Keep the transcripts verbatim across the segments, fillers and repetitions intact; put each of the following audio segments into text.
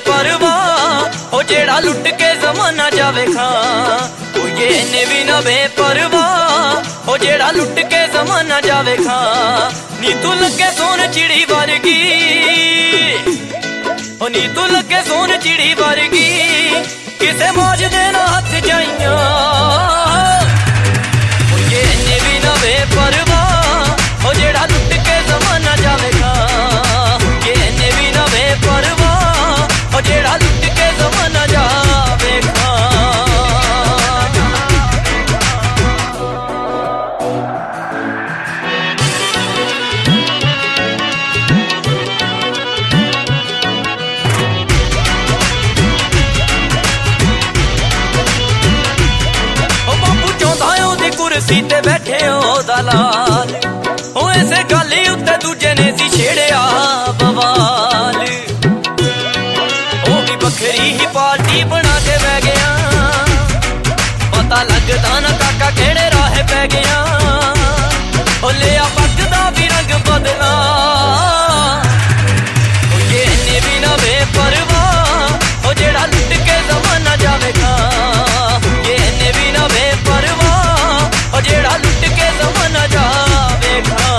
बेपरवाह ओ जेड़ा लुट के जमाना जावे खां। ओ ये ने भी ना बेपरवाह ओ जेड़ा लुट के जमाना जावे खां। नी तू लगे सोन चिड़ी वर्गी ओ नी तू लगे सोन चिड़ी वर्गी किसे मौज दे ना हथ जाइया। ओ ये ने भी ना बेपरवाह ओ जेड़ा लुट के जमाना जावे खां। ये ने भी ना बेपरवाह ओ जेड़ा लुट के जमाना जावे खां। कुर्सी ते बैठे ओ दलाल ओ ऐसे गल उत्ते दूजे ने सी छेड़िया बवाल। ओ भी बखरी ही पार्टी बना के बह गया पता लगदा ना काका केड़े राह पै गया। ओ लिया पग दा भी रंग बदला ओ ये ने भी ना बेपरवाह ओ जेड़ा लुट के जमाना जावे खां। ये ने भी ना बेपरवाह ओ जेड़ा लुट के जमाना जावे खां।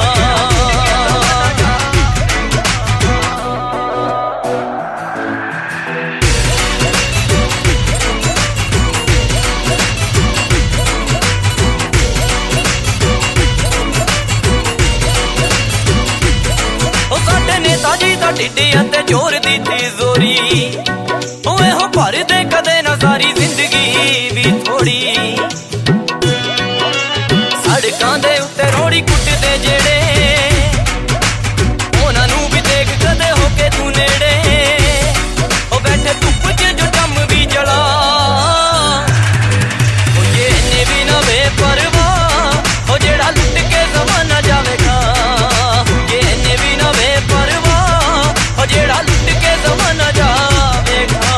ओ साडे नेता जी दा ढिड्डियां ते जोर दी थी जोरी ओ एहो भर दे कदे ना सारी जिंदगी भी थोड़ी। सड़कां दे उत्ते रोड़ी कुटदे जेड़े उन्हां नूं भी देख कदे होके तू नेड़े। ओ बैठे धुप्प च जो जम भी जला ओ ये ने भी ना बेपरवाह ओ जेड़ा लुट के जमाना जावे खां। ये ने भी ना बेपरवाह ओ जेड़ा लुट के जमाना जावे खां।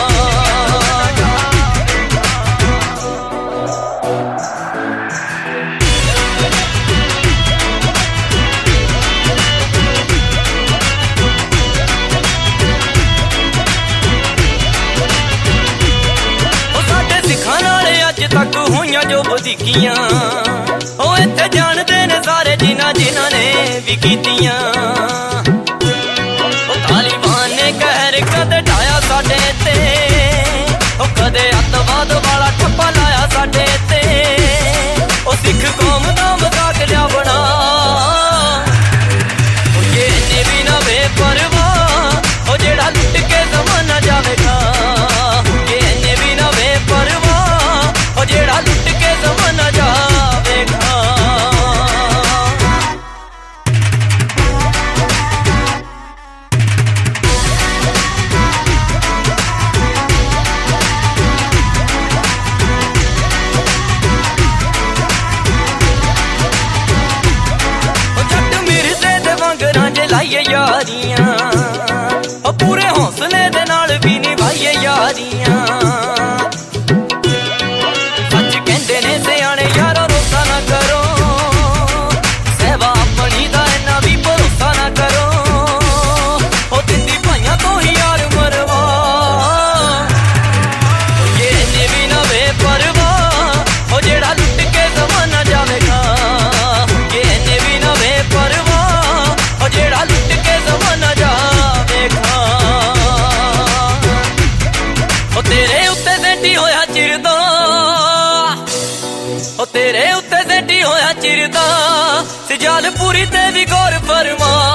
तक होइयां जो बदीकियां ओ इत्थे जानदे ने सारे जिन्हां जिन्हां ने भी कीतियां। ओ तालिबान ने कहर कदे ढाया साडे ते ओ कदे अतवाद वाला ठप्पा लाया साडे ते। ओ सिख कौम दा मजाक लिया बना ओ ये ने भी ना बेपरवाह ओ जेड़ा लुट के जमाना जावे खां। ये ने भी ना बेपरवाह ओ जेड़ा लुट के जमाना जावे खां। ओ जट मिर्जे दे वांगरां जे लाइए यारियां ओ पूरे हौसले दे नाल भी निभाइए यारियां। सियाने यारो रोसा ना करो सहवा अपनी दा इन्ना भी भरोसा ना करो। ओ दिंदी भाइयां तो ही यार मरवा ये ने भी ना बेपरवाह ओ जेड़ा लुट के जमाना जावे खां। ये ने भी ना बेपरवाह ओ जेड़ा लुट के जमाना जावे खां। ओ तेरे उत्ते सेंटी होया चिरदा ओ तेरे उत्ते सेंटी होया चिरदा सिजाल पूरी ते भी गौर फरमा।